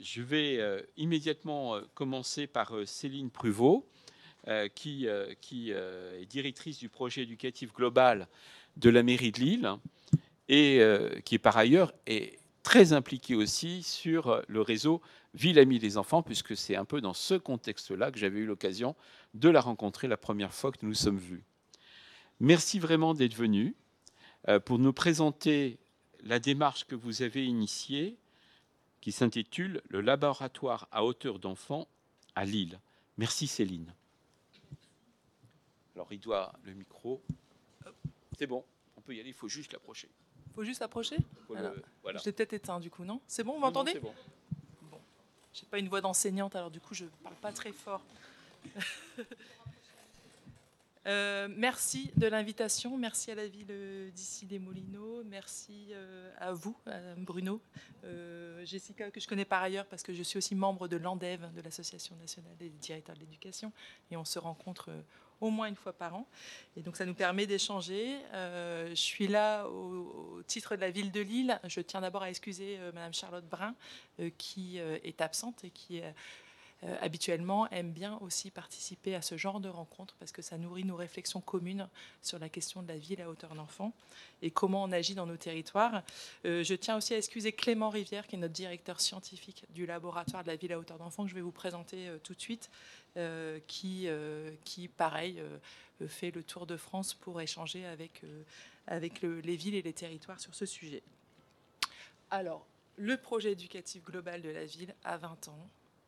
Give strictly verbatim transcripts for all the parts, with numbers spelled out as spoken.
je vais euh, immédiatement euh, commencer par euh, Céline Pruvot, euh, qui, euh, qui euh, est directrice du projet éducatif global de la mairie de Lille et euh, qui, par ailleurs, est très impliquée aussi sur le réseau Ville Amie des enfants, puisque c'est un peu dans ce contexte-là que j'avais eu l'occasion de la rencontrer la première fois que nous nous sommes vus. Merci vraiment d'être venu euh, pour nous présenter la démarche que vous avez initiée qui s'intitule « Le laboratoire à hauteur d'enfants à Lille ». Merci Céline. Alors il doit le micro. C'est bon, on peut y aller, il faut juste l'approcher. Il faut juste approcher. Le... Voilà. Je l'ai peut-être éteint du coup, non? C'est bon, vous Non, m'entendez? C'est bon. Bon. J'ai pas une voix d'enseignante, alors du coup je parle pas très fort. Euh, merci de l'invitation, merci à la ville d'Issy-les-Moulineaux, merci euh, à vous, à Bruno, euh, Jessica, que je connais par ailleurs parce que je suis aussi membre de l'ANDEV, de l'Association nationale des directeurs de l'éducation, et on se rencontre euh, au moins une fois par an. Et donc ça nous permet d'échanger. Euh, je suis là au, au titre de la ville de Lille. Je tiens d'abord à excuser euh, Madame Charlotte Brun, euh, qui euh, est absente et qui est Euh, habituellement aime bien aussi participer à ce genre de rencontres parce que ça nourrit nos réflexions communes sur la question de la ville à hauteur d'enfant et comment on agit dans nos territoires. Euh, je tiens aussi à excuser Clément Rivière, qui est notre directeur scientifique du laboratoire de la ville à hauteur d'enfant, que je vais vous présenter euh, tout de suite, euh, qui, euh, qui, pareil, euh, fait le tour de France pour échanger avec, euh, avec le, les villes et les territoires sur ce sujet. Alors, le projet éducatif global de la ville a vingt ans.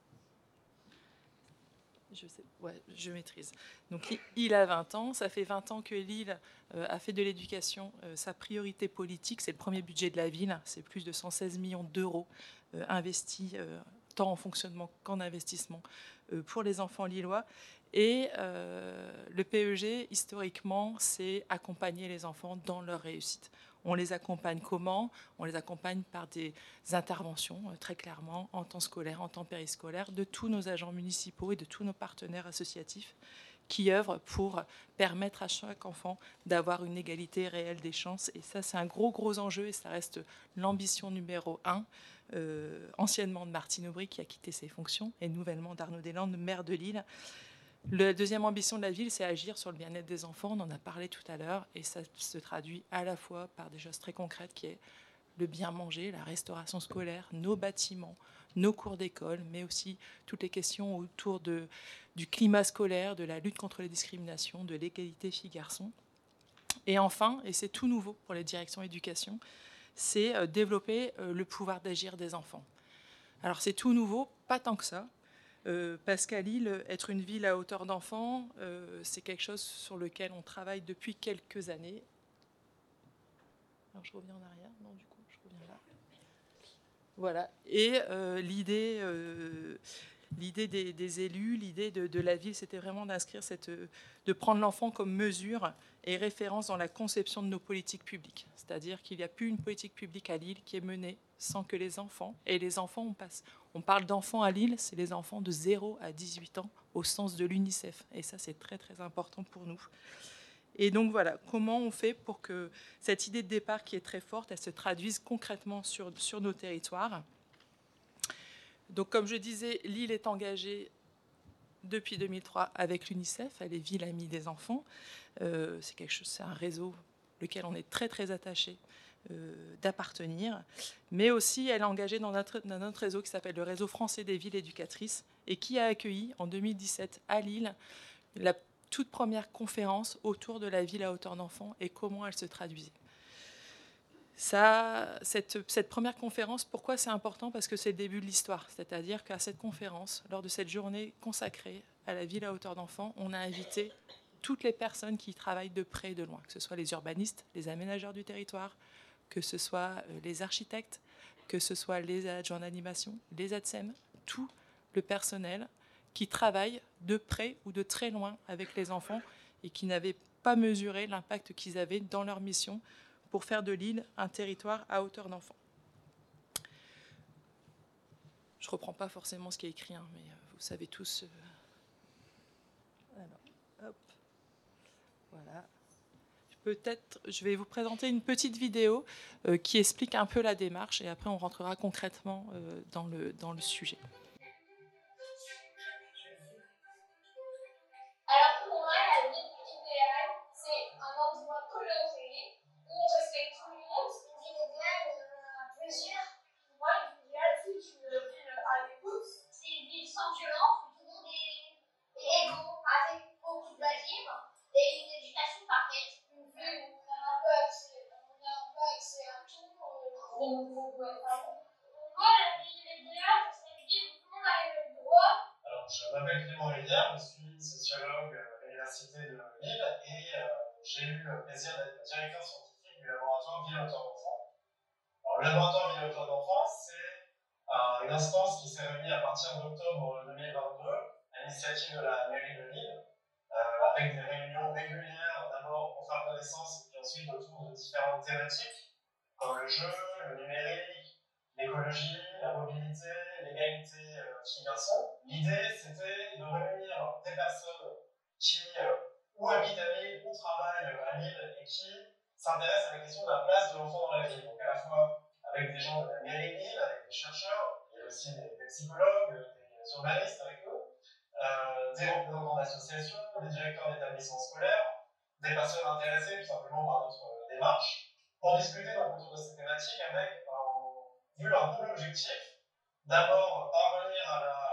Je sais, ouais, je maîtrise. Donc, il a vingt ans. Ça fait vingt ans que Lille euh, a fait de l'éducation euh, sa priorité politique. C'est le premier budget de la ville. C'est plus de cent seize millions d'euros euh, investis euh, tant en fonctionnement qu'en investissement euh, pour les enfants lillois. Et euh, le P E G, historiquement, c'est accompagner les enfants dans leur réussite. On les accompagne comment? On les accompagne par des interventions, très clairement, en temps scolaire, en temps périscolaire, de tous nos agents municipaux et de tous nos partenaires associatifs qui œuvrent pour permettre à chaque enfant d'avoir une égalité réelle des chances. Et ça, c'est un gros, gros enjeu et ça reste l'ambition numéro un, euh, anciennement de Martine Aubry, qui a quitté ses fonctions, et nouvellement d'Arnaud Deslandes, maire de Lille. La deuxième ambition de la ville, c'est agir sur le bien-être des enfants. On en a parlé tout à l'heure et ça se traduit à la fois par des choses très concrètes qui est le bien manger, la restauration scolaire, nos bâtiments, nos cours d'école, mais aussi toutes les questions autour de, du climat scolaire, de la lutte contre les discriminations, de l'égalité filles-garçons. Et enfin, et c'est tout nouveau pour les directions éducation, c'est développer le pouvoir d'agir des enfants. Alors c'est tout nouveau, pas tant que ça. Euh, parce qu'à Lille, être une ville à hauteur d'enfants, euh, c'est quelque chose sur lequel on travaille depuis quelques années. Alors je reviens en arrière, non du coup, je reviens là. Voilà. Et euh, l'idée, euh, l'idée des, des élus, l'idée de, de la ville, c'était vraiment d'inscrire cette, de prendre l'enfant comme mesure et référence dans la conception de nos politiques publiques. C'est-à-dire qu'il n'y a plus une politique publique à Lille qui est menée sans que les enfants, et les enfants, on, passe, on parle d'enfants à Lille, c'est les enfants de zéro à dix-huit ans au sens de l'UNICEF. Et ça, c'est très, très important pour nous. Et donc voilà, comment on fait pour que cette idée de départ qui est très forte, elle se traduise concrètement sur, sur nos territoires. Donc comme je disais, Lille est engagée depuis deux mille trois avec l'UNICEF, elle est Ville Amie des enfants. Euh, c'est, quelque chose, c'est un réseau lequel on est très très attaché euh, d'appartenir, mais aussi elle est engagée dans notre, dans notre réseau qui s'appelle le Réseau français des villes éducatrices et qui a accueilli en deux mille dix-sept à Lille la toute première conférence autour de la ville à hauteur d'enfant et comment elle se traduisait. Ça, cette, cette première conférence, pourquoi c'est important? Parce que c'est le début de l'histoire. C'est-à-dire qu'à cette conférence, lors de cette journée consacrée à la ville à hauteur d'enfant, on a invité toutes les personnes qui y travaillent de près et de loin, que ce soit les urbanistes, les aménageurs du territoire, que ce soit les architectes, que ce soit les adjoints d'animation, les A T S E M, tout le personnel qui travaille de près ou de très loin avec les enfants et qui n'avaient pas mesuré l'impact qu'ils avaient dans leur mission pour faire de Lille un territoire à hauteur d'enfant. Je ne reprends pas forcément ce qui est écrit, hein, mais vous savez tous. Euh... Alors, hop. Voilà. peut-être, je vais vous présenter une petite vidéo euh, qui explique un peu la démarche et après on rentrera concrètement euh, dans le, dans le sujet. Alors pour moi, la ville idéale, c'est un endroit coloré où on respecte tout le monde. Une ville idéale, il y en a plusieurs. Pour moi, une ville idéale, c'est une ville à l'écoute. C'est une ville sans violence, où tout le monde est, est égaux, avec beaucoup de loisirs et une éducation parfaite. Une ville où on a un peu accès, on a un peu accès à tout. Euh, pour moi, la ville idéale, ce serait une ville où tout le monde a les mêmes droits. Alors, je m'appelle Clément Rivière, je suis sociologue à l'Université de Lille et euh, j'ai eu le plaisir d'être le directeur scientifique du laboratoire Ville Auteur d'Enfants. Alors, le laboratoire Ville Auteur d'Enfants, c'est euh, une instance qui s'est réunie à partir d'octobre deux mille vingt-deux à l'initiative de la mairie de Lille, euh, avec des réunions régulières, d'abord pour faire connaissance et puis ensuite autour de différentes thématiques, comme le jeu, le numérique, l'écologie, la mobilité, l'égalité euh, filles-garçons. L'idée, c'était de réunir des personnes qui euh, ou habitent à Lille ou travaillent à Lille et qui s'intéressent à la question de la place de l'enfant dans la ville. Donc à la fois avec des gens de la mairie de Lille, avec des chercheurs, il y a aussi des, des psychologues, des urbanistes avec eux, euh, des représentants d'associations, des directeurs d'établissements scolaires, des personnes intéressées tout simplement par notre euh, démarche, pour discuter donc autour de ces thématiques avec un, vu un double objectif. D'abord, parvenir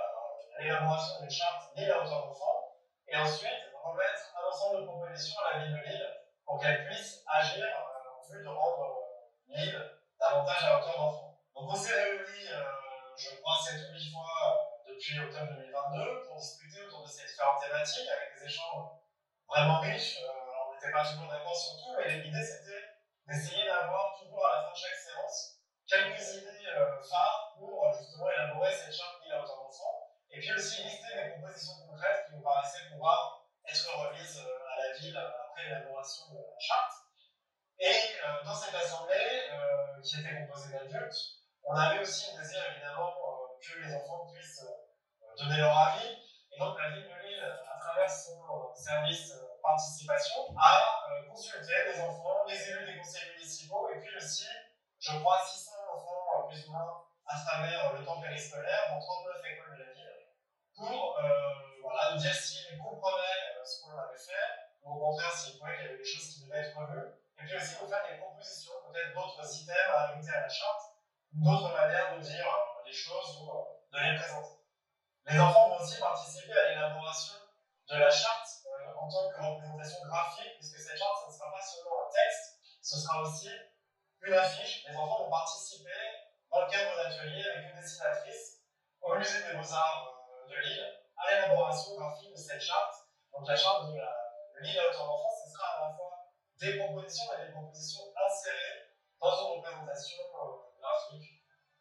à l'élaboration d'une charte Lille à hauteur d'enfant, et ensuite remettre un ensemble de propositions à la ville de Lille pour qu'elle puisse agir euh, en vue de rendre euh, Lille davantage à hauteur d'enfant. Donc on s'est réunis, euh, je crois, sept ou huit fois euh, depuis octobre deux mille vingt-deux pour discuter autour de ces différentes thématiques avec des échanges vraiment riche. Euh, on n'était pas toujours d'accord sur tout, mais l'idée c'était d'essayer d'avoir toujours à la fin de chaque séance quelques idées euh, phares pour euh, justement élaborer cette charte Lille à hauteur d'enfant. Et puis aussi lister des propositions concrètes qui nous paraissaient pouvoir être remises euh, à la ville après l'élaboration de la charte. Et euh, dans cette assemblée, euh, qui était composée d'adultes, on avait aussi le désir évidemment euh, que les enfants puissent euh, donner leur avis. Et donc la ville de Lille, à travers son euh, service euh, participation, a euh, consulté les enfants, les élus des conseils municipaux, et puis aussi, je crois, six cents enfants euh, plus ou moins à travers euh, le temps périscolaire dans trente-neuf écoles de la ville, pour euh, voilà, nous dire s'ils comprenaient euh, ce qu'on avait fait, ou au contraire s'ils trouvaient qu'il y avait des choses qui devaient être revues, et puis aussi nous faire des propositions, peut-être d'autres items à ajouter à la charte, d'autres manières de dire euh, les choses ou euh, de les présenter. Les enfants vont aussi participer à l'élaboration de la charte euh, en tant que représentation graphique, puisque cette charte, ce ne sera pas seulement un texte, ce sera aussi une affiche. Les enfants vont participer dans le cadre d'ateliers avec une dessinatrice au musée des Beaux-Arts euh, de Lille à l'élaboration graphique de cette charte. Donc la charte de, la, de Lille à hauteur d'enfant, ce sera à la fois des propositions et des propositions insérées dans une représentation euh, graphique.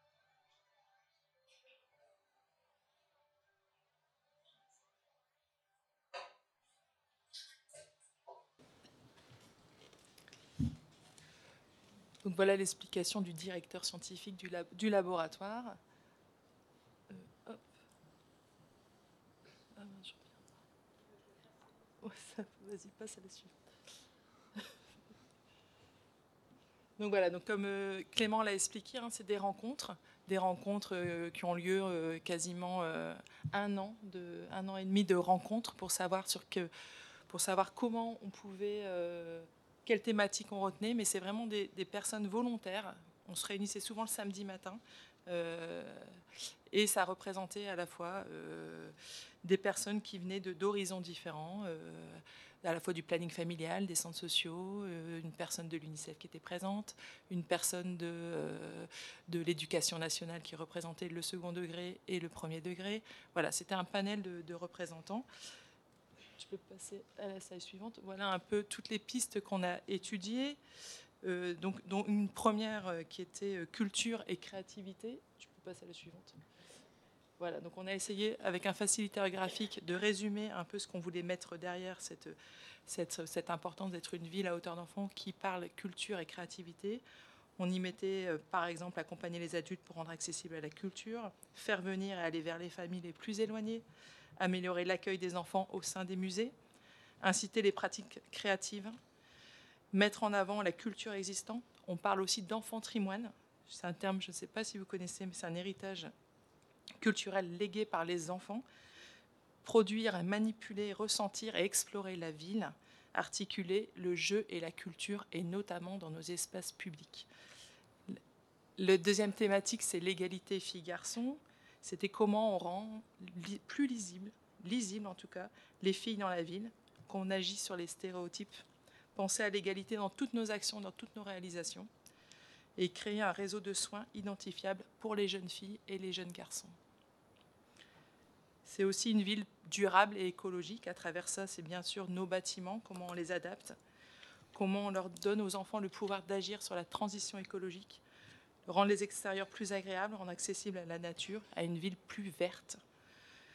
Donc voilà l'explication du directeur scientifique du, lab, du laboratoire. Euh, hop. Ah, je reviens. Vas-y, passe à la suite. Donc voilà, donc comme euh, Clément l'a expliqué, hein, c'est des rencontres, des rencontres euh, qui ont lieu euh, quasiment euh, un an, de, un an et demi de rencontres pour savoir sur que, pour savoir comment on pouvait, euh, quelle thématique on retenait. Mais c'est vraiment des, des personnes volontaires. On se réunissait souvent le samedi matin euh, et ça représentait à la fois euh, des personnes qui venaient de d'horizons différents. Euh, à la fois du planning familial, des centres sociaux, euh, une personne de l'UNICEF qui était présente, une personne de, euh, de l'éducation nationale qui représentait le second degré et le premier degré. Voilà, c'était un panel de, de représentants. Je peux passer à la slide suivante. Voilà un peu toutes les pistes qu'on a étudiées. Euh, donc, dont une première euh, qui était euh, culture et créativité. Tu peux passer à la suivante. Voilà, donc on a essayé avec un facilitateur graphique de résumer un peu ce qu'on voulait mettre derrière cette, cette, cette importance d'être une ville à hauteur d'enfant qui parle culture et créativité. On y mettait euh, par exemple accompagner les adultes pour rendre accessible à la culture, faire venir et aller vers les familles les plus éloignées, améliorer l'accueil des enfants au sein des musées, inciter les pratiques créatives, Mettre en avant la culture existante. On parle aussi d'enfantrimoine. C'est un terme, je ne sais pas si vous connaissez, mais c'est un héritage culturel légué par les enfants. Produire, manipuler, ressentir et explorer la ville, articuler le jeu et la culture, et notamment dans nos espaces publics. Le deuxième thématique, c'est l'égalité filles-garçons. C'était comment on rend li- plus lisible, lisible en tout cas, les filles dans la ville, qu'on agit sur les stéréotypes, penser à l'égalité dans toutes nos actions, dans toutes nos réalisations, et créer un réseau de soins identifiable pour les jeunes filles et les jeunes garçons. C'est aussi une ville durable et écologique. À travers ça, c'est bien sûr nos bâtiments, comment on les adapte, comment on leur donne aux enfants le pouvoir d'agir sur la transition écologique, rendre les extérieurs plus agréables, rendre accessibles à la nature, à une ville plus verte.